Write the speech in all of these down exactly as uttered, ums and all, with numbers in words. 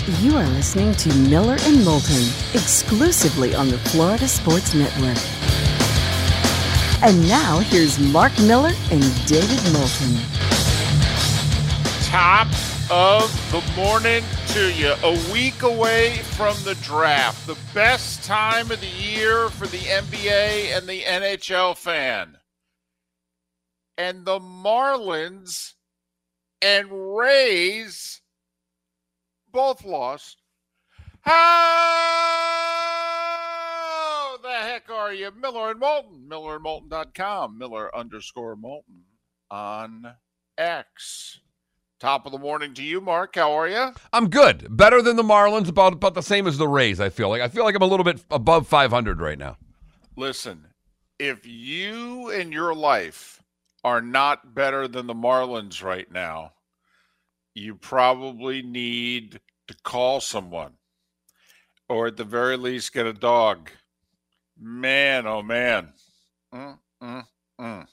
You are listening to Miller and Moulton, exclusively on the Florida Sports Network. And now, here's Mark Miller and David Moulton. Top of the morning to you. A week away from the draft. The best time of the year for the N B A and the N H L fan. And the Marlins and Rays both lost. How the heck are you? Miller and Moulton. Miller and Moulton dot com. Miller underscore Moulton on X. Top of the morning to you, Mark. How are you? I'm good. Better than the Marlins, about, about the same as the Rays, I feel like. I feel like I'm a little bit above five hundred right now. Listen, if you in your life are not better than the Marlins right now, you probably need to call someone or at the very least get a dog. Man, oh man. Mm, mm, mm.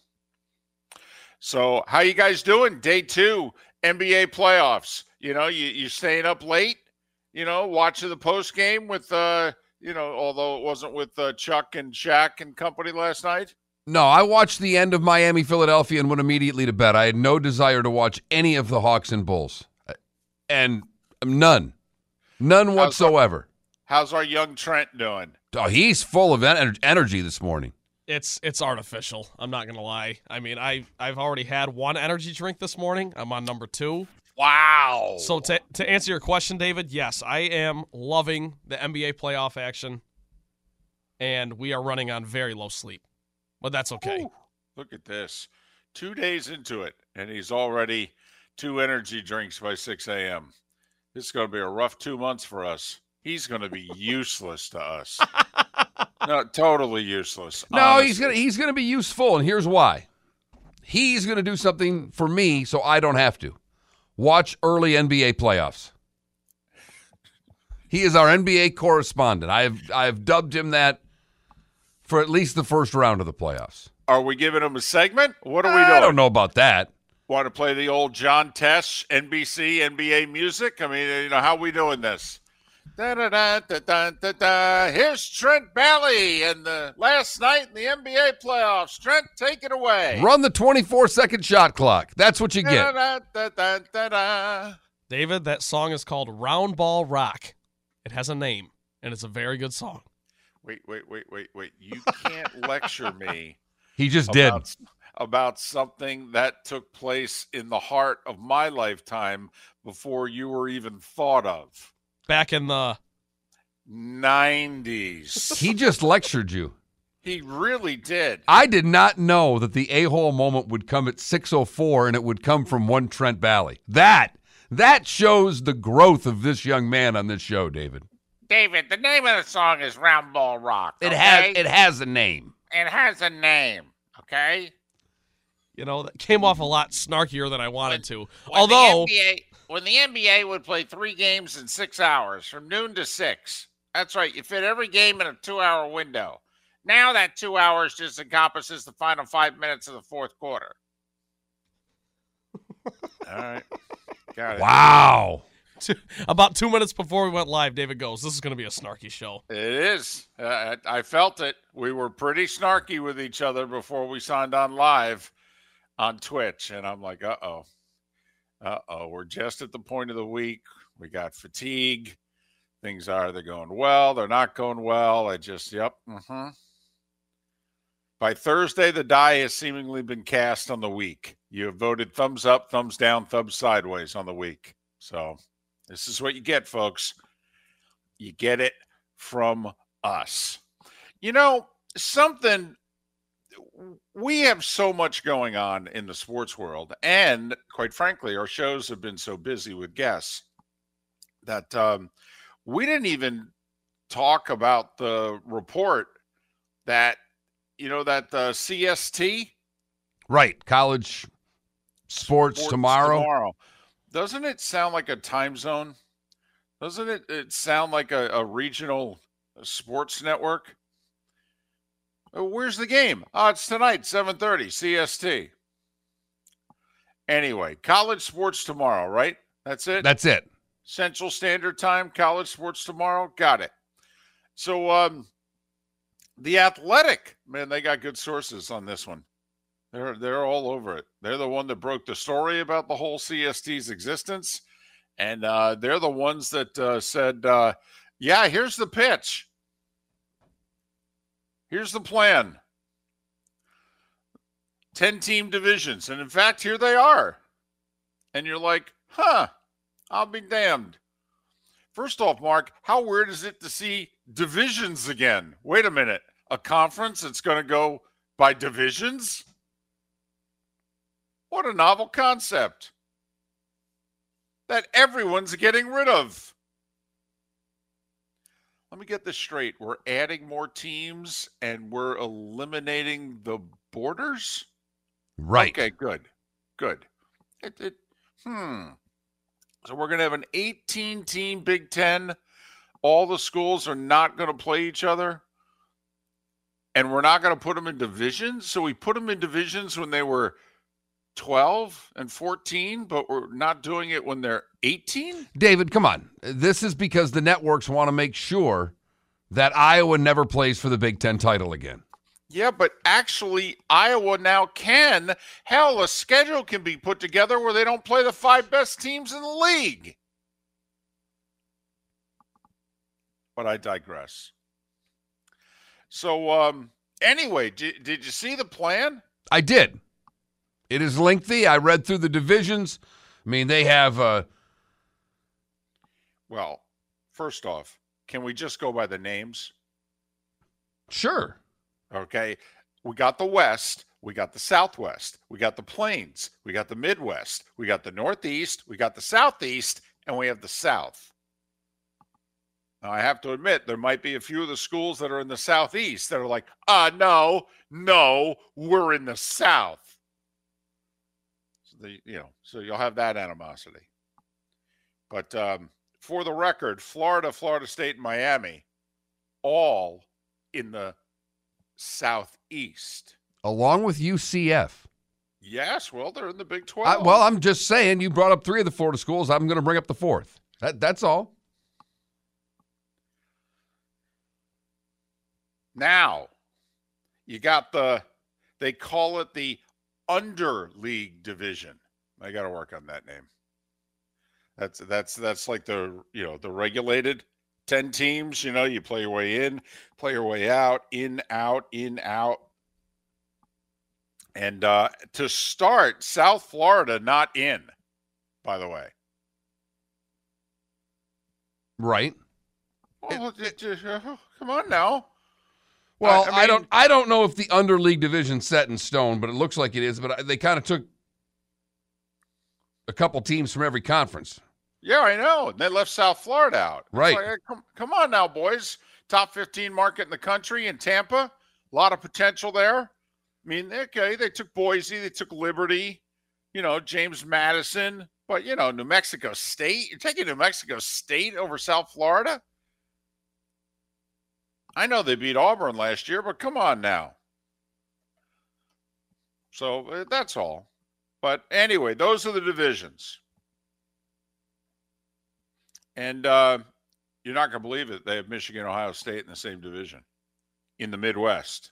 So how you guys doing? Day two, N B A playoffs. You know, you, you staying up late, you know, watching the post game with, uh, you know, although it wasn't with uh, Chuck and Shaq and company last night. No, I watched the end of Miami, Philadelphia, and went immediately to bed. I had no desire to watch any of the Hawks and Bulls. And none. None whatsoever. How's our, how's our young Trent doing? Oh, he's full of en- energy this morning. It's it's artificial. I'm not going to lie. I mean, I, I've already had one energy drink this morning. I'm on number two. Wow. So to, to answer your question, David, yes, I am loving the N B A playoff action, and we are running on very low sleep. But that's okay. Ooh, look at this. Two days into it, and he's already two energy drinks by six a.m. This is going to be a rough two months for us. He's going to be useless to us. No, totally useless. No, honestly. he's going to he's going to be useful, and here's why. He's going to do something for me so I don't have to. Watch early N B A playoffs. He is our N B A correspondent. I have I have dubbed him that for at least the first round of the playoffs. Are we giving him a segment? What are we I doing? I don't know about that. Want to play the old John Tesh, N B C, N B A music? I mean, you know, how are we doing this? Da, da, da, da, da, da, da. Here's Trent Bally and the last night in the N B A playoffs. Trent, take it away. Run the twenty-four second shot clock. That's what you get. Da, da, da, da, da. David, that song is called Round Ball Rock. It has a name, and it's a very good song. Wait, wait, wait, wait, wait. You can't lecture me. He just about, did. About something that took place in the heart of my lifetime before you were even thought of. Back in the nineties. He just lectured you. He really did. I did not know that the a-hole moment would come at six oh four and it would come from one Trent Bally. That, that shows the growth of this young man on this show, David. David, the name of the song is Round Ball Rock. It okay? has it has a name. It has a name, okay? You know, that came off a lot snarkier than I wanted when, to. When Although, the N B A, when the N B A would play three games in six hours, from noon to six. That's right. You fit every game in a two-hour window. Now that two hours just encompasses the final five minutes of the fourth quarter. All right. Got it. Wow. about two minutes before we went live, David goes, this is going to be a snarky show. It is. Uh, I felt it. We were pretty snarky with each other before we signed on live on Twitch. And I'm like, uh-oh. Uh-oh. We're just at the point of the week. We got fatigue. Things are either going well, they're not going well. I just, yep. Mm-hmm. By Thursday, the die has seemingly been cast on the week. You have voted thumbs up, thumbs down, thumbs sideways on the week. So this is what you get, folks. You get it from us. You know, something, we have so much going on in the sports world. And quite frankly, our shows have been so busy with guests that um, we didn't even talk about the report that, you know, that uh, C S T. Right. College sports, sports tomorrow. tomorrow. Doesn't it sound like a time zone? Doesn't it, it sound like a, a regional sports network? Where's the game? Oh, it's tonight, seven thirty, C S T. Anyway, college sports tomorrow, right? That's it? That's it. Central Standard Time, College Sports Tomorrow. Got it. So um, The Athletic, man, they got good sources on this one. They're they're all over it. They're the one that broke the story about the whole C S T's existence, and uh, they're the ones that uh, said, uh, "Yeah, here's the pitch. Here's the plan. ten-team divisions, and in fact, here they are." And you're like, "Huh? I'll be damned." First off, Mark, how weird is it to see divisions again? Wait a minute, a conference that's going to go by divisions? What a novel concept that everyone's getting rid of. Let me get this straight. We're adding more teams and we're eliminating the borders? Right. Okay, good. Good. It, it, hmm. So we're going to have an eighteen-team Big Ten. All the schools are not going to play each other. And we're not going to put them in divisions. So we put them in divisions when they were twelve and fourteen, but we're not doing it when they're eighteen? David, come on. This is because the networks want to make sure that Iowa never plays for the Big Ten title again. Yeah, but actually Iowa now can. Hell, a schedule can be put together where they don't play the five best teams in the league. But I digress. So, um, anyway, did, did you see the plan? I did. It is lengthy. I read through the divisions. I mean, they have... Uh... Well, first off, can we just go by the names? Sure. Okay. We got the West. We got the Southwest. We got the Plains. We got the Midwest. We got the Northeast. We got the Southeast. And we have the South. Now, I have to admit, there might be a few of the schools that are in the Southeast that are like, ah, no, no, we're in the South. So, the, you know, so you'll have that animosity. But um, for the record, Florida, Florida State, and Miami, all in the Southeast. Along with U C F. Yes, well, they're in the Big twelve. I, well, I'm just saying, you brought up three of the Florida schools. I'm going to bring up the fourth. That, that's all. Now, you got the, they call it the Underleague Division. I got to work on that name. That's, that's, that's like the, you know, the regulated ten teams, you know, you play your way in, play your way out, in, out, in, out. And uh, to start, South Florida not in, by the way. Right. Well, it, it, uh, come on now. Well, I, I, I mean, don't I don't know if the underleague division's set in stone, but it looks like it is. But they kind of took a couple teams from every conference. Yeah, I know. They left South Florida out. Right. Like, hey, come, come on now, boys. Top fifteen market in the country in Tampa. A lot of potential there. I mean, okay, they took Boise. They took Liberty. You know, James Madison. But, you know, New Mexico State. You're taking New Mexico State over South Florida? I know they beat Auburn last year, but come on now. So uh, that's all. But anyway, those are the divisions. And uh, you're not going to believe it. They have Michigan, Ohio State in the same division in the Midwest.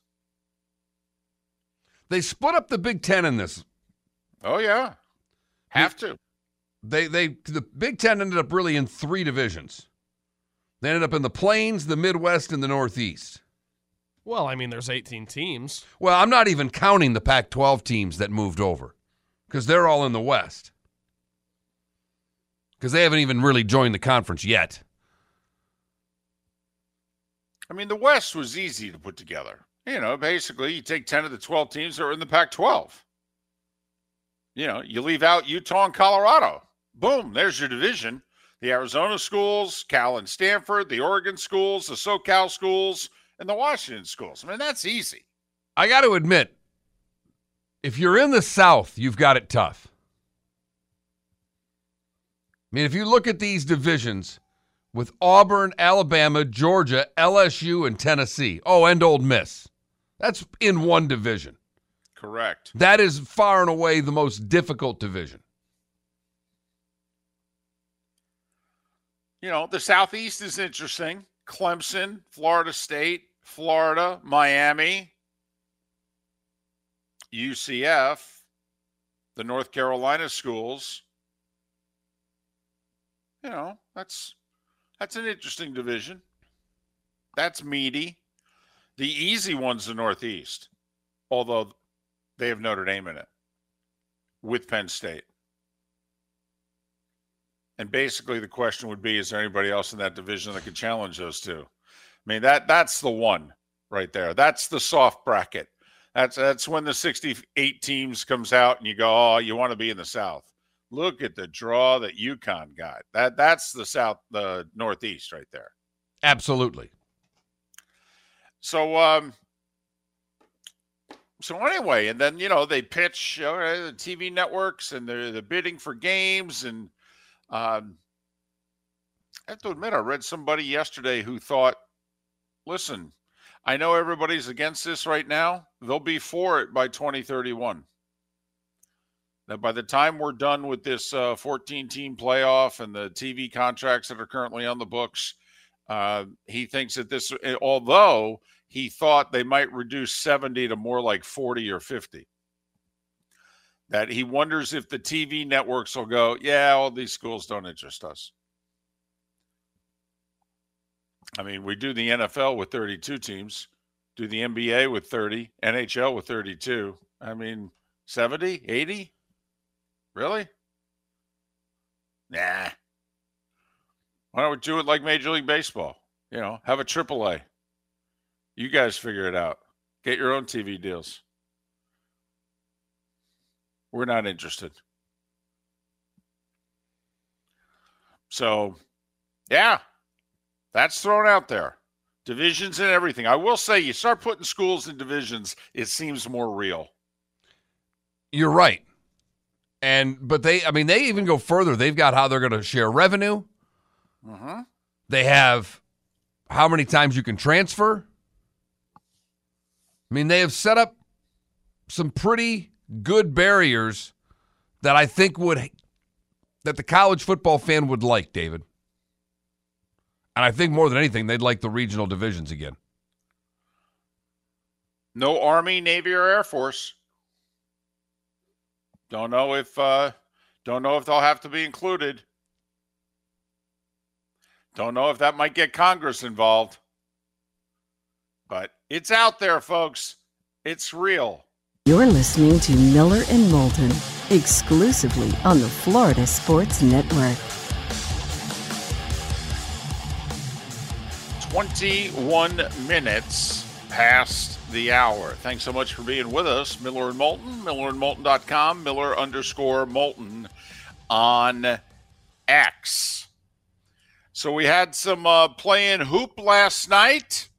They split up the Big Ten in this. Oh, yeah. Have to. They they the Big Ten ended up really in three divisions. They ended up in the Plains, the Midwest, and the Northeast. Well, I mean, there's eighteen teams. Well, I'm not even counting the Pac twelve teams that moved over because they're all in the West. Because they haven't even really joined the conference yet. I mean, the West was easy to put together. You know, basically, you take ten of the twelve teams that are in the Pac twelve. You know, you leave out Utah and Colorado. Boom, there's your division. The Arizona schools, Cal and Stanford, the Oregon schools, the SoCal schools, and the Washington schools. I mean, that's easy. I got to admit, if you're in the South, you've got it tough. I mean, if you look at these divisions with Auburn, Alabama, Georgia, L S U, and Tennessee, oh, and Ole Miss, that's in one division. Correct. That is far and away the most difficult division. you know, the Southeast is interesting. Clemson, Florida State, Florida, Miami, U C F, the North Carolina schools. You know, that's that's an interesting division. That's meaty. The easy one's the Northeast, although they have Notre Dame in it with Penn State. And basically the question would be, is there anybody else in that division that could challenge those two? I mean, that that's the one right there. That's the soft bracket. That's that's when the sixty-eight teams comes out and you go, oh, you want to be in the South. Look at the draw that UConn got. That that's the South, the Northeast right there. Absolutely. So, um, so anyway, and then, you know, they pitch uh, the T V networks and they're the bidding for games. And um, I have to admit, I read somebody yesterday who thought, listen, I know everybody's against this right now. They'll be for it by twenty thirty-one. That by the time we're done with this uh, fourteen-team playoff and the T V contracts that are currently on the books, uh, he thinks that this, although he thought they might reduce seventy to more like forty or fifty, that he wonders if the T V networks will go, yeah, all these schools don't interest us. I mean, we do the N F L with thirty-two teams, do the N B A with thirty, N H L with thirty-two. I mean, seventy, eighty? Really? Nah. Why don't we do it like Major League Baseball? You know, have a triple A. You guys figure it out. Get your own T V deals. We're not interested. So, yeah, that's thrown out there. Divisions and everything. I will say, you start putting schools in divisions, it seems more real. You're right. And but they, I mean, they even go further. They've got how they're going to share revenue. Uh-huh. They have how many times you can transfer. I mean, they have set up some pretty good barriers that I think would that the college football fan would like, David. And I think more than anything, they'd like the regional divisions again. No Army, Navy, or Air Force. Don't know if uh, don't know if they'll have to be included. Don't know if that might get Congress involved. But it's out there, folks. It's real. You're listening to Miller and Moulton, exclusively on the Florida Sports Network. twenty-one minutes past the hour. Thanks so much for being with us. Miller and Moulton, miller and moulton dot com, Miller underscore Moulton on X. So we had some uh, playing hoop last night.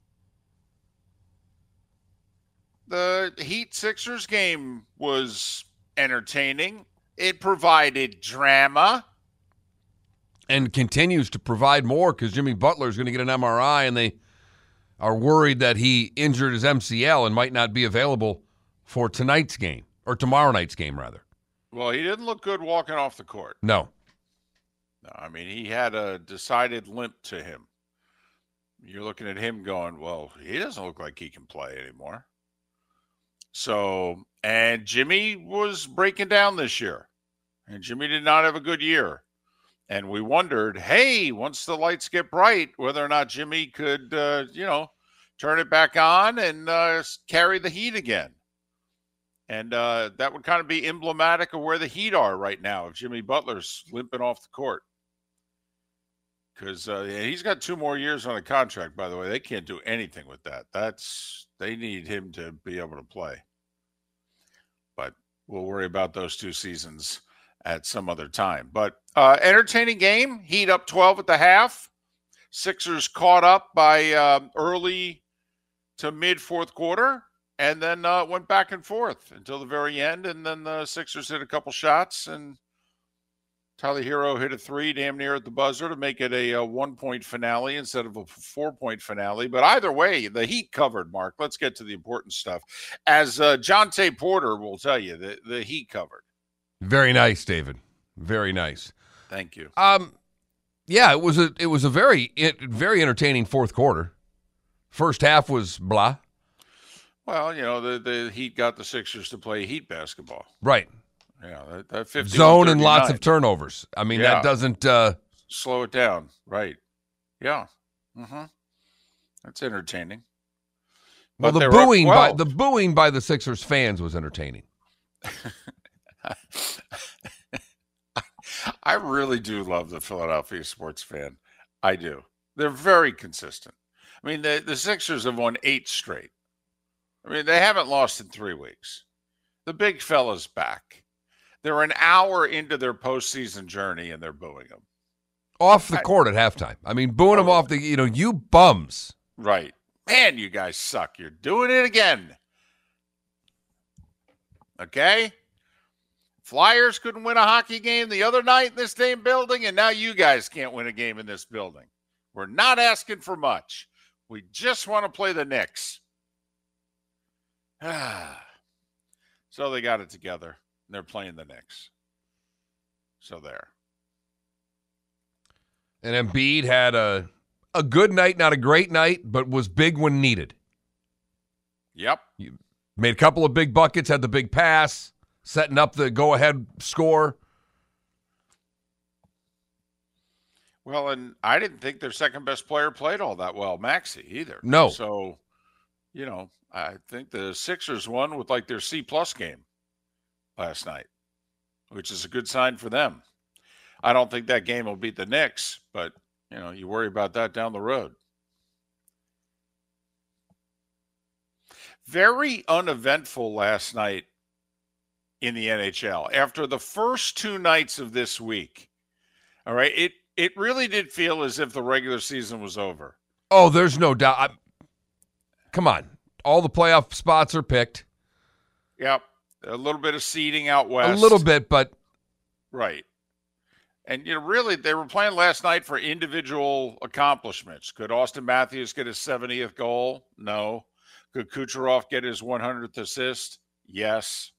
The Heat Sixers game was entertaining. It provided drama. And continues to provide more because Jimmy Butler is going to get an M R I, and they are worried that he injured his M C L and might not be available for tonight's game, or tomorrow night's game, rather. Well, he didn't look good walking off the court. No. No, I mean, he had a decided limp to him. You're looking at him going, well, he doesn't look like he can play anymore. So, and Jimmy was breaking down this year. And Jimmy did not have a good year. And we wondered, hey, once the lights get bright, whether or not Jimmy could, uh, you know, turn it back on and uh, carry the Heat again. And uh, that would kind of be emblematic of where the Heat are right now if Jimmy Butler's limping off the court. Because uh, he's got two more years on a contract, by the way. They can't do anything with that. That's they need him to be able to play. But we'll worry about those two seasons at some other time. But uh, entertaining game. Heat up twelve at the half. Sixers caught up by uh, early to mid fourth quarter, and then uh, went back and forth until the very end. And then the Sixers hit a couple shots, and Tyler Hero hit a three damn near at the buzzer to make it a, a one-point finale instead of a four-point finale. But either way, the Heat covered, Mark. Let's get to the important stuff. As uh, Jonte Porter will tell you, the, the Heat covered. Very nice, David. Very nice. Thank you. Um, Yeah, it was a it was a very it, very entertaining fourth quarter. First half was blah. Well, you know, the, the Heat got the Sixers to play Heat basketball. Right. Yeah, that, that fifty Zone and lots of turnovers. I mean, yeah. that doesn't uh, slow it down. Right. Yeah. Mm-hmm. That's entertaining. Well, But the booing by the booing by the Sixers fans was entertaining. I really do love the Philadelphia sports fan. I do. They're very consistent. I mean, the, the Sixers have won eight straight. I mean, they haven't lost in three weeks. The big fella's back. They're an hour into their postseason journey, and they're booing them. Off the court at halftime. I mean, booing them off the, you know, you bums. Right. Man, you guys suck. You're doing it again. Okay? Flyers couldn't win a hockey game the other night in this same building, and now you guys can't win a game in this building. We're not asking for much. We just want to play the Knicks. So they got it together. And they're playing the Knicks. So there. And Embiid had a a good night, not a great night, but was big when needed. Yep. You made a couple of big buckets, had the big pass, setting up the go-ahead score. Well, and I didn't think their second-best player played all that well, Maxey, either. No. So, you know, I think the Sixers won with, like, their C-plus game last night, which is a good sign for them. I don't think that game will beat the Knicks, but, you know, you worry about that down the road. Very uneventful last night in the N H L. After the first two nights of this week, all right, it it really did feel as if the regular season was over. Oh, there's no doubt. I, come on. All the playoff spots are picked. Yep. A little bit of seeding out west. A little bit, but. Right. And, you know, really, they were playing last night for individual accomplishments. Could Austin Matthews get his seventieth goal? No. Could Kucherov get his one hundredth assist? Yes.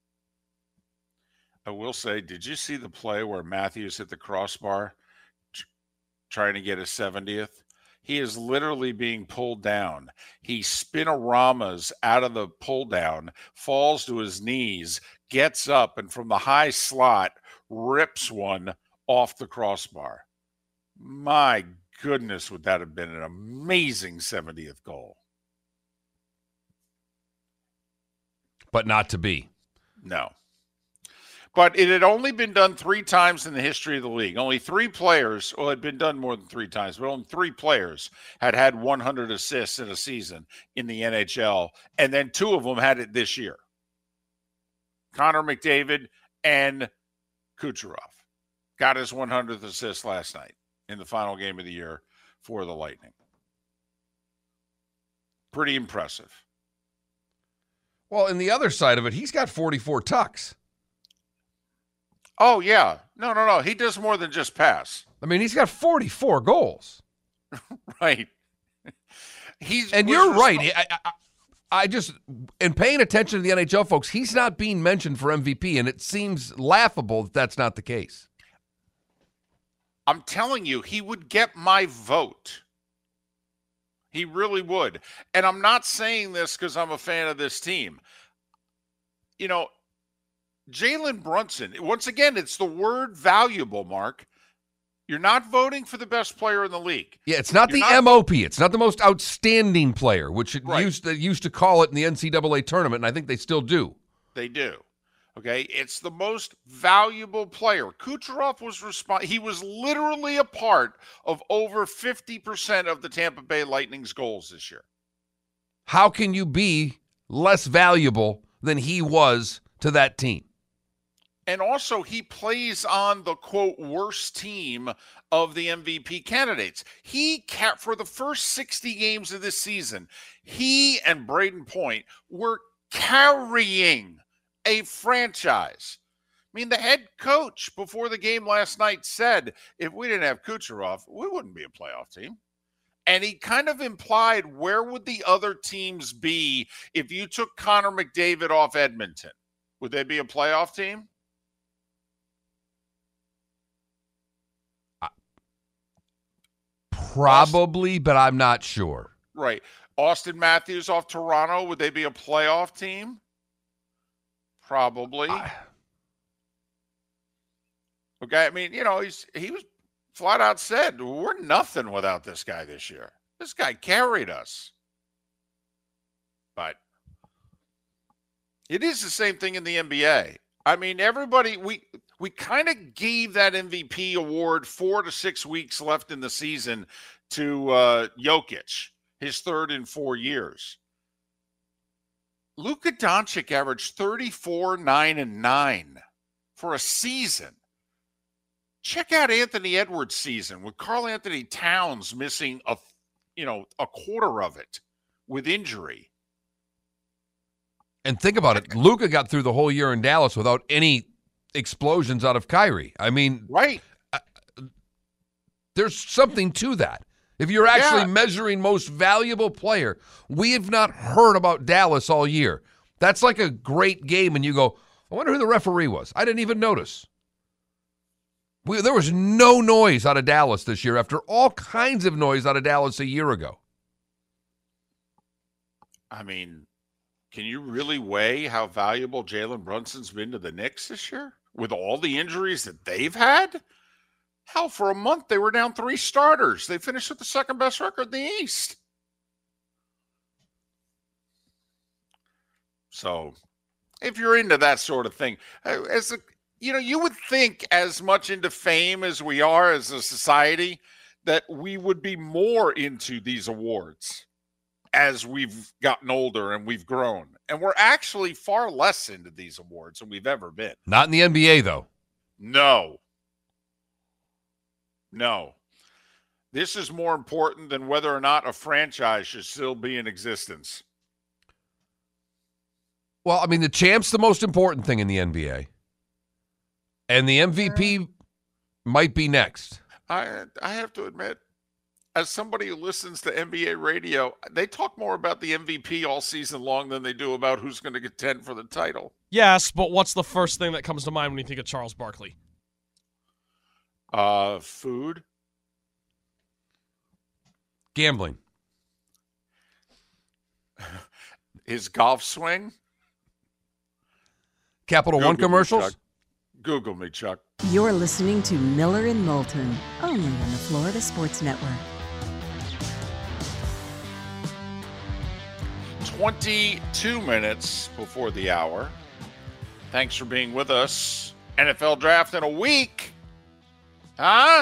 I will say, did you see the play where Matthews hit the crossbar t- trying to get his seventieth? He is literally being pulled down. He spinoramas out of the pull down, falls to his knees, gets up, and from the high slot, rips one off the crossbar. My goodness, would that have been an amazing seventieth goal? But not to be. No. But it had only been done three times in the history of the league. Only three players, well, it had been done more than three times, but only three players had had one hundred assists in a season in the N H L. And then two of them had it this year. Connor McDavid and Kucherov got his one hundredth assist last night in the final game of the year for the Lightning. Pretty impressive. Well, and the other side of it, he's got forty-four tucks. Oh, yeah. No, no, no. He does more than just pass. I mean, he's got forty-four goals. Right. He's And you're right. I, I, I just, in paying attention to the N H L folks, he's not being mentioned for M V P, and it seems laughable that that's not the case. I'm telling you, he would get my vote. He really would. And I'm not saying this because I'm a fan of this team. You know, Jalen Brunson, once again, it's the word valuable, Mark. You're not voting for the best player in the league. Yeah, it's not You're the not, M O P. It's not the most outstanding player, which it right. used to, used to call it in the N C double A tournament, and I think they still do. They do. Okay, it's the most valuable player. Kucherov was respons- He was literally a part of over fifty percent of the Tampa Bay Lightning's goals this year. How can you be less valuable than he was to that team? And also, he plays on the, quote, worst team of the M V P candidates. He, ca- for the first sixty games of this season, he and Braden Point were carrying a franchise. I mean, the head coach before the game last night said, if we didn't have Kucherov, we wouldn't be a playoff team. And he kind of implied, where would the other teams be if you took Connor McDavid off Edmonton? Would they be a playoff team? Probably, but I'm not sure. Right. Austin Matthews off Toronto, would they be a playoff team? Probably. I, okay, I mean, you know, he's he was flat out said, we're nothing without this guy this year. This guy carried us. But it is the same thing in the N B A. I mean, everybody, we we kind of gave that M V P award four to six weeks left in the season to uh, Jokic, his third in four years. Luka Doncic averaged thirty-four, nine, and nine for a season. Check out Anthony Edwards' season with Karl Anthony Towns missing a, you know, a quarter of it with injury. And think about it. Luka got through the whole year in Dallas without any explosions out of Kyrie. I mean, right. Uh, there's something to that. If you're actually Yeah. measuring most valuable player, we have not heard about Dallas all year. That's like a great game, and you go, I wonder who the referee was. I didn't even notice. We, there was no noise out of Dallas this year after all kinds of noise out of Dallas a year ago. I mean, can you really weigh how valuable Jalen Brunson's been to the Knicks this year with all the injuries that they've had? Hell, for a month, they were down three starters. They finished with the second best record in the East. So if you're into that sort of thing, as a, you know, you would think as much into fame as we are as a society that we would be more into these awards as we've gotten older and we've grown. And we're actually far less into these awards than we've ever been. Not in the N B A, though. No. No. This is more important than whether or not a franchise should still be in existence. Well, I mean, the champ's the most important thing in the N B A. And the M V P might be next. I I have to admit, as somebody who listens to N B A radio, they talk more about the M V P all season long than they do about who's going to contend for the title. Yes, but what's the first thing that comes to mind when you think of Charles Barkley? Uh, food. Gambling. His golf swing. Capital Google One commercials. Me, Chuck. Google me, Chuck. You're listening to Miller and Moulton, only on the Florida Sports Network. twenty-two minutes before the hour. Thanks for being with us. N F L draft in a week. Huh?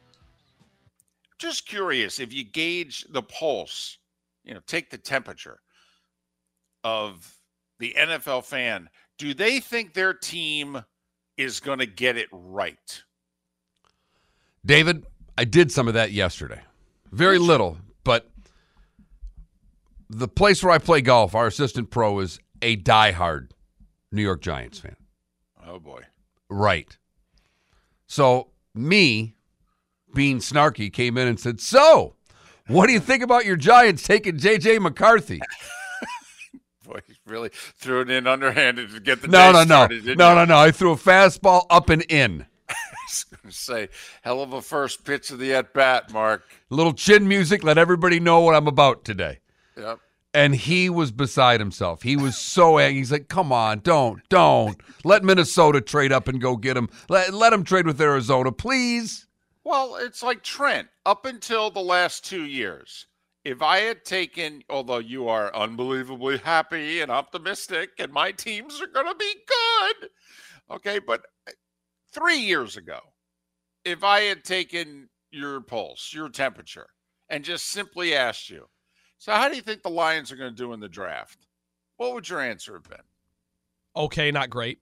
Just curious, if you gauge the pulse, you know, take the temperature of the N F L fan, do they think their team is going to get it right? David, I did some of that yesterday. Very little, but the place where I play golf, our assistant pro is a diehard New York Giants fan. Oh, boy. Right. So me, being snarky, came in and said, so, what do you think about your Giants taking J J McCarthy? Boy, you really threw it in underhanded to get the No, day no, no. started, didn't No, you? no, no. I threw a fastball up and in. I was going to say, hell of a first pitch of the at-bat, Mark. A little chin music, let everybody know what I'm about today. Yep. And he was beside himself. He was so angry. He's like, come on, don't, don't. Let Minnesota trade up and go get him. Let, let him trade with Arizona, please. Well, it's like Trent. Up until the last two years, if I had taken, although you are unbelievably happy and optimistic, and my teams are going to be good, okay, but three years ago, if I had taken your pulse, your temperature, and just simply asked you, so how do you think the Lions are going to do in the draft? What would your answer have been? Okay, not great.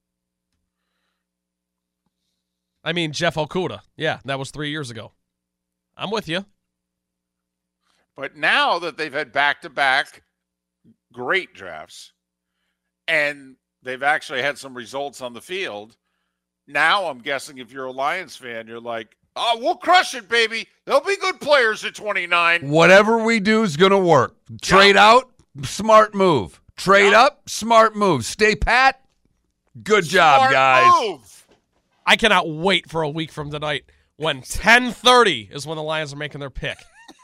I mean, Jeff Okuda. Yeah, that was three years ago. I'm with you. But now that they've had back-to-back great drafts and they've actually had some results on the field, now I'm guessing if you're a Lions fan, you're like, oh, we'll crush it, baby. There'll be good players at twenty-nine. Whatever we do is going to work. Trade Yeah. out, smart move. Trade Yeah. up, smart move. Stay pat, good job, Smart guys. move. I cannot wait for a week from tonight when ten thirty is when the Lions are making their pick.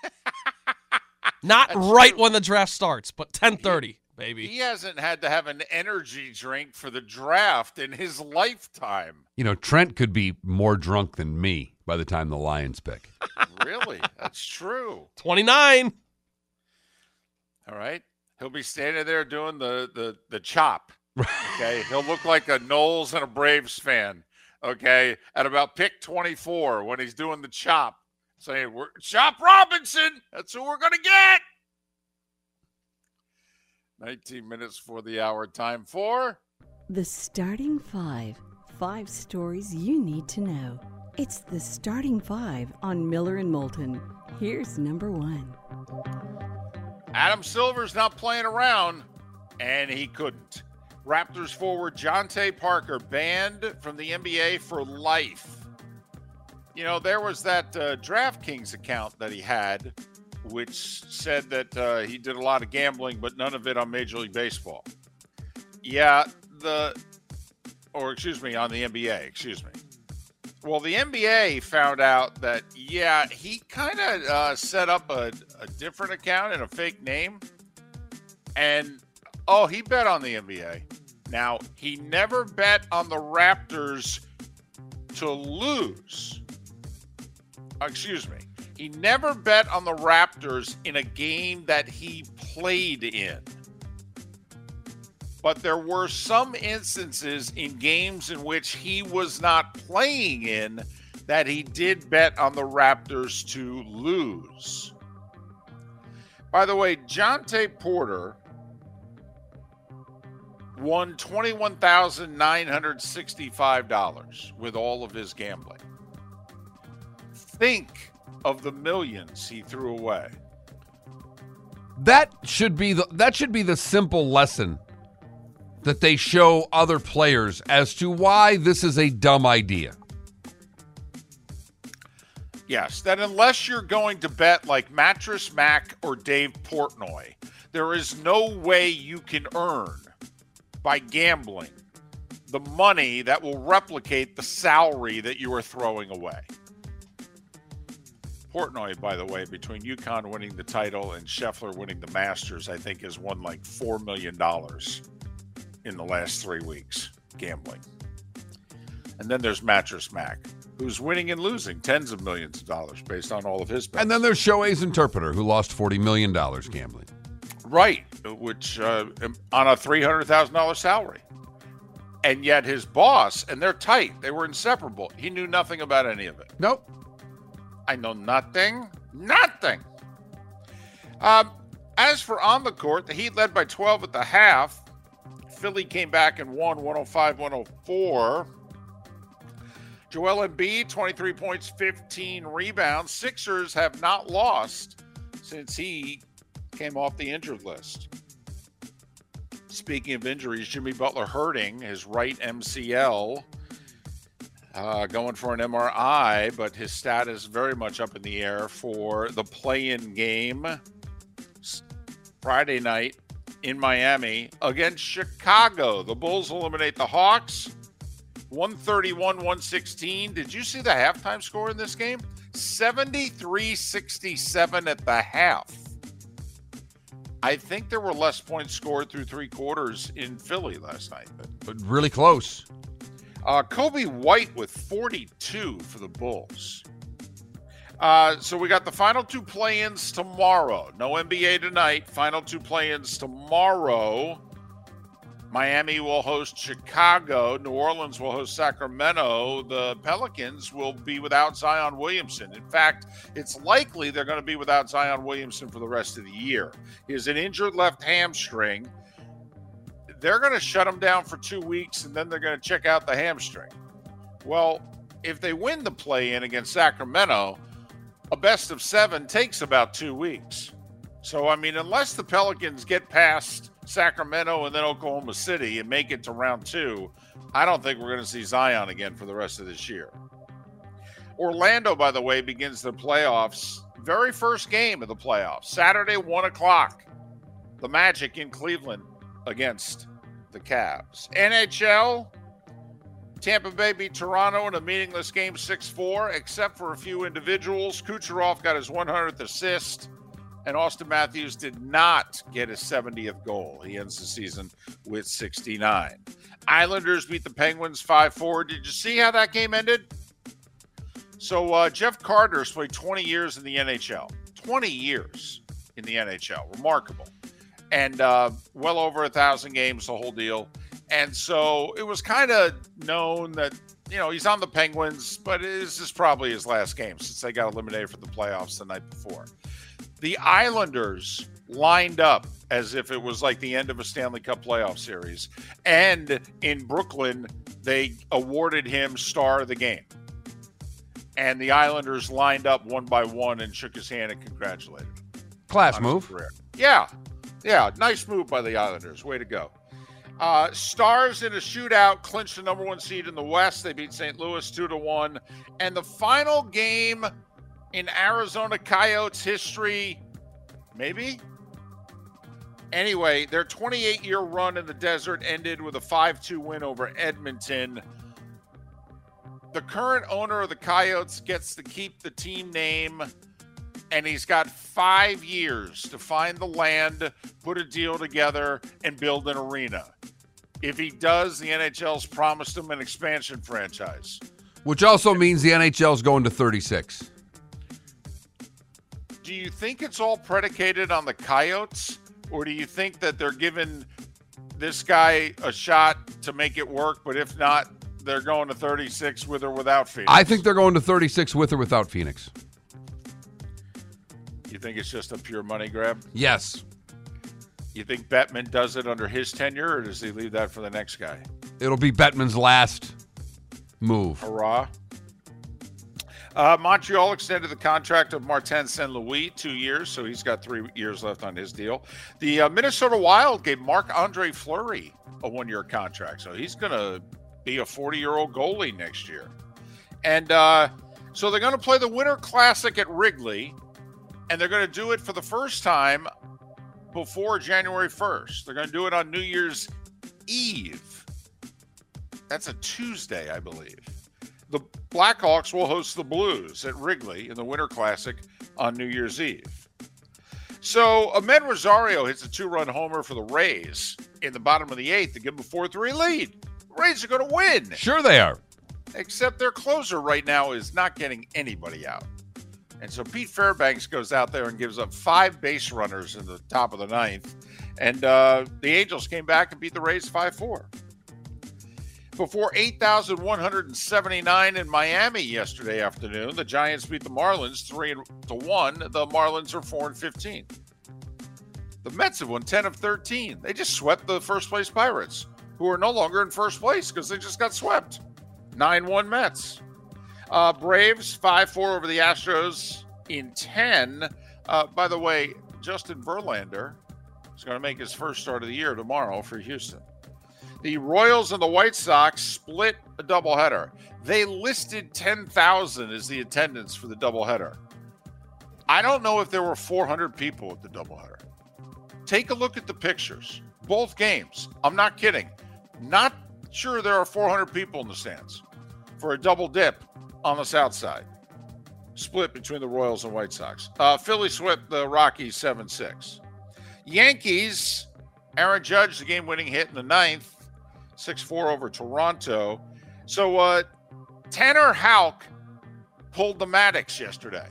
Not That's right true. When the draft starts, but ten thirty, baby. He hasn't had to have an energy drink for the draft in his lifetime. You know, Trent could be more drunk than me by the time the Lions pick. Really? That's true. twenty-nine. All right. He'll be standing there doing the, the, the chop. Okay. He'll look like a Knowles and a Braves fan. Okay. At about pick twenty-four when he's doing the chop. Saying, we're, Chop Robinson, that's who we're going to get. nineteen minutes for the hour. Time for The Starting Five. Five stories you need to know. It's The Starting Five on Miller and Moulton. Here's number one. Adam Silver's not playing around, and he couldn't. Raptors forward Jonte Parker banned from the N B A for life. You know, there was that uh, DraftKings account that he had, which said that uh, he did a lot of gambling, but none of it on Major League Baseball. Yeah, the, or excuse me, on the N B A, excuse me. Well, the N B A found out that, yeah, he kind of uh, set up a, a different account and a fake name. And, oh, he bet on the N B A. Now, he never bet on the Raptors to lose. Excuse me. He never bet on the Raptors in a game that he played in. But there were some instances in games in which he was not playing in that he did bet on the Raptors to lose. By the way, Jonte Porter won twenty-one thousand nine hundred sixty-five dollars with all of his gambling. Think of the millions he threw away. That should be the that should be the simple lesson that they show other players as to why this is a dumb idea. Yes, that unless you're going to bet like Mattress Mac or Dave Portnoy, there is no way you can earn by gambling the money that will replicate the salary that you are throwing away. Portnoy, by the way, between UConn winning the title and Scheffler winning the Masters, I think has won like four million dollars in the last three weeks gambling. And then there's Mattress Mac, who's winning and losing tens of millions of dollars based on all of his bets. And then there's Shohei's Interpreter, who lost forty million dollars gambling. Right, which uh, on a three hundred thousand dollars salary. And yet his boss, and they're tight, they were inseparable. He knew nothing about any of it. Nope. I know nothing. Nothing. Um, as for on the court, the Heat led by twelve at the half. Philly came back and won one oh five one oh four. Joel Embiid, twenty-three points, fifteen rebounds. Sixers have not lost since he came off the injured list. Speaking of injuries, Jimmy Butler hurting his right M C L. Uh, going for an M R I, but his status very much up in the air for the play-in game Friday night in Miami against Chicago. The Bulls eliminate the Hawks, one thirty-one one sixteen. Did you see the halftime score in this game? seventy-three sixty-seven at the half. I think there were less points scored through three quarters in Philly last night. But really close. Uh, Kobe White with forty-two for the Bulls. Uh, so we got the final two play-ins tomorrow. No N B A tonight. Final two play-ins tomorrow. Miami will host Chicago. New Orleans will host Sacramento. The Pelicans will be without Zion Williamson. In fact, it's likely they're going to be without Zion Williamson for the rest of the year. He has an injured left hamstring. They're going to shut him down for two weeks, and then they're going to check out the hamstring. Well, if they win the play-in against Sacramento, a best of seven takes about two weeks. So, I mean, unless the Pelicans get past Sacramento and then Oklahoma City and make it to round two, I don't think we're going to see Zion again for the rest of this year. Orlando, by the way, begins their playoffs. Very first game of the playoffs. Saturday, one o'clock. The Magic in Cleveland against the Cavs. N H L, Tampa Bay beat Toronto in a meaningless game six four, except for a few individuals. Kucherov got his one hundredth assist, and Austin Matthews did not get his seventieth goal. He ends the season with sixty-nine. Islanders beat the Penguins five four. Did you see how that game ended? So uh, Jeff Carter's played twenty years in the N H L. twenty years in the N H L. Remarkable. And uh, well over a thousand games, the whole deal. And so it was kind of known that, you know, he's on the Penguins, but this is probably his last game since they got eliminated from the playoffs the night before. The Islanders lined up as if it was like the end of a Stanley Cup playoff series. And in Brooklyn, they awarded him star of the game. And the Islanders lined up one by one and shook his hand and congratulated him. Class move. Yeah. Yeah. Nice move by the Islanders. Way to go. Uh, Stars in a shootout clinched the number one seed in the West. They beat Saint Louis two to one. And the final game in Arizona Coyotes history, maybe? Anyway, their twenty-eight-year run in the desert ended with a five two win over Edmonton. The current owner of the Coyotes gets to keep the team name, and he's got five years to find the land, put a deal together, and build an arena. If he does, the N H L's promised him an expansion franchise. Which also means the N H L's going to thirty-six. Do you think it's all predicated on the Coyotes, or do you think that they're giving this guy a shot to make it work, but if not, they're going to thirty-six with or without Phoenix? I think they're going to thirty-six with or without Phoenix. You think it's just a pure money grab? Yes. You think Bettman does it under his tenure, or does he leave that for the next guy? It'll be Bettman's last move. Hurrah. Uh, Montreal extended the contract of Martin Saint Louis two years, so he's got three years left on his deal. The uh, Minnesota Wild gave Marc-Andre Fleury a one-year contract, so he's going to be a forty-year-old goalie next year. And uh, so they're going to play the Winter Classic at Wrigley, and they're going to do it for the first time before January first. They're going to do it on New Year's Eve. That's a Tuesday, I believe. The Blackhawks will host the Blues at Wrigley in the Winter Classic on New Year's Eve. So Ahmed Rosario hits a two-run homer for the Rays in the bottom of the eighth to give them a four three lead. The Rays are going to win. Sure they are. Except their closer right now is not getting anybody out. And so Pete Fairbanks goes out there and gives up five base runners in the top of the ninth. And uh, the Angels came back and beat the Rays five four. Before eight thousand one hundred seventy-nine in Miami yesterday afternoon, the Giants beat the Marlins three to one. The Marlins are four and fifteen. The Mets have won ten of thirteen. They just swept the first-place Pirates, who are no longer in first place because they just got swept. nine one Mets. Uh, Braves five four over the Astros in ten. Uh, by the way, Justin Verlander is going to make his first start of the year tomorrow for Houston. The Royals and the White Sox split a doubleheader. They listed ten thousand as the attendance for the doubleheader. I don't know if there were four hundred people at the doubleheader. Take a look at the pictures. Both games. I'm not kidding. Not sure there are four hundred people in the stands for a double dip on the south side. Split between the Royals and White Sox. Uh, Philly swept the Rockies seven six. Yankees, Aaron Judge, the game-winning hit in the ninth. six four over Toronto. So uh, Tanner Houck pulled the Maddox yesterday.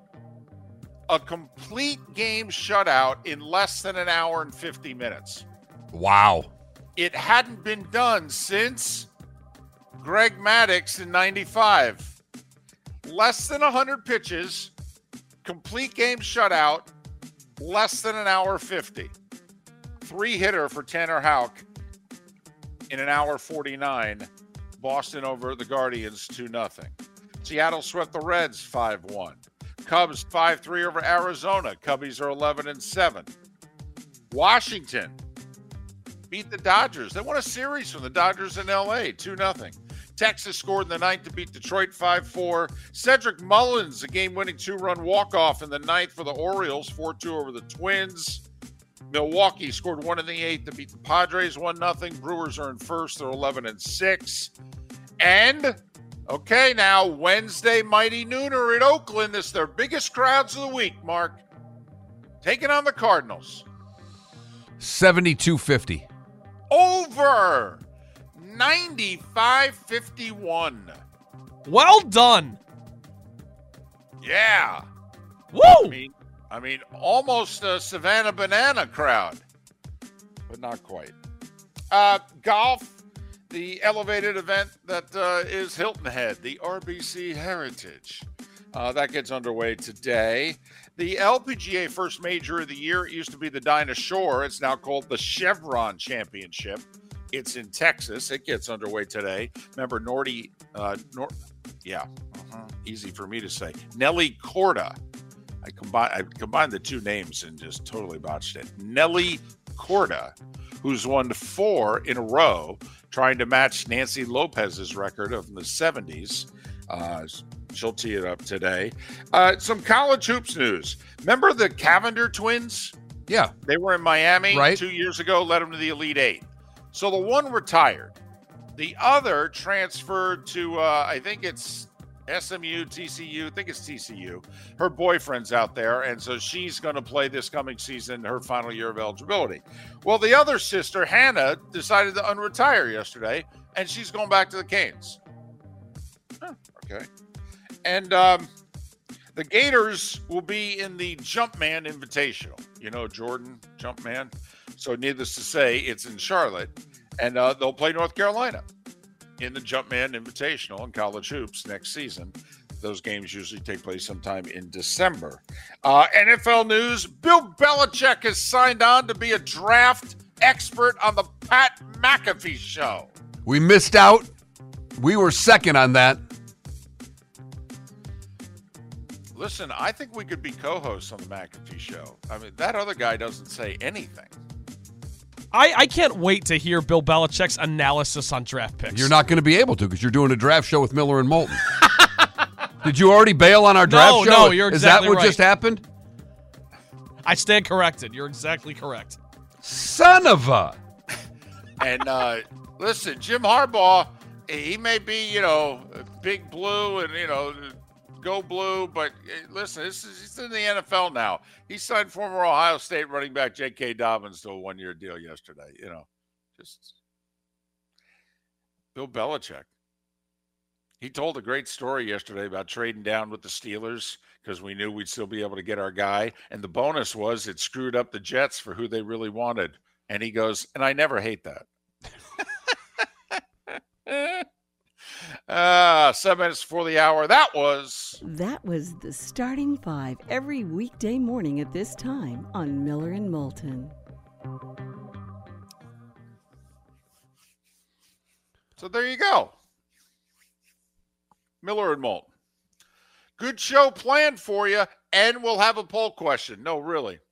A complete game shutout in less than an hour and fifty minutes. Wow. It hadn't been done since Greg Maddux in ninety-five. Less than one hundred pitches, complete game shutout, less than an hour fifty. Three-hitter for Tanner Houck in an hour forty-nine. Boston over the Guardians two nothing. Seattle swept the Reds five one. Cubs five three over Arizona. Cubbies are eleven and seven. Washington beat the Dodgers. They won a series from the Dodgers in L A two nothing. Texas scored in the ninth to beat Detroit five four. Cedric Mullins, a game-winning two-run walk-off in the ninth for the Orioles, four two over the Twins. Milwaukee scored one in the eighth to beat the Padres one nothing. Brewers are in first. They're eleven and six. And, okay, now Wednesday, Mighty Nooner at Oakland. This is their biggest crowds of the week, Mark. Taking on the Cardinals. seventy-two fifty. Over ninety-five fifty-one. Well done. Yeah. Woo! I mean, I mean, almost a Savannah Banana crowd, but not quite. Uh, golf, the elevated event that uh, is Hilton Head, the R B C Heritage. Uh, that gets underway today. The L P G A first major of the year, it used to be the Dinah Shore. It's now called the Chevron Championship. It's in Texas. It gets underway today. Remember, Nordy, uh, Nor- yeah, uh-huh. Easy for me to say. Nelly Corda. I combine I combined the two names and just totally botched it. Nelly Corda, who's won four in a row, trying to match Nancy Lopez's record of the seventies. Uh, she'll tee it up today. Uh, some college hoops news. Remember the Cavender twins? Yeah. They were in Miami right. two years ago, led them to the Elite Eight. So the one retired. The other transferred to, uh, I think it's S M U, T C U. I think it's T C U. Her boyfriend's out there, and so she's going to play this coming season, her final year of eligibility. Well, the other sister, Hannah, decided to unretire yesterday, and she's going back to the Canes. Huh, okay. And um, the Gators will be in the Jumpman Invitational. You know, Jordan Jumpman. So needless to say, it's in Charlotte, and uh, they'll play North Carolina in the Jumpman Invitational in college hoops next season. Those games usually take place sometime in December. Uh, N F L news, Bill Belichick has signed on to be a draft expert on the Pat McAfee show. We missed out. We were second on that. Listen, I think we could be co-hosts on the McAfee show. I mean, that other guy doesn't say anything. I, I can't wait to hear Bill Belichick's analysis on draft picks. You're not going to be able to because you're doing a draft show with Miller and Moulton. Did you already bail on our draft no, show? No, you're exactly Is that what right. just happened? I stand corrected. You're exactly correct. Son of a... And uh, listen, Jim Harbaugh, he may be, you know, big blue and, you know, go blue, but listen, this is, he's in the N F L now. He signed former Ohio State running back J K. Dobbins to a one-year deal yesterday. You know, just Bill Belichick. He told a great story yesterday about trading down with the Steelers because we knew we'd still be able to get our guy. And the bonus was it screwed up the Jets for who they really wanted. And he goes, and I never hate that. Uh, seven minutes before the hour. That was... That was the Starting Five every weekday morning at this time on Miller and Moulton. So there you go. Miller and Moulton. Good show planned for you, and we'll have a poll question. No, really.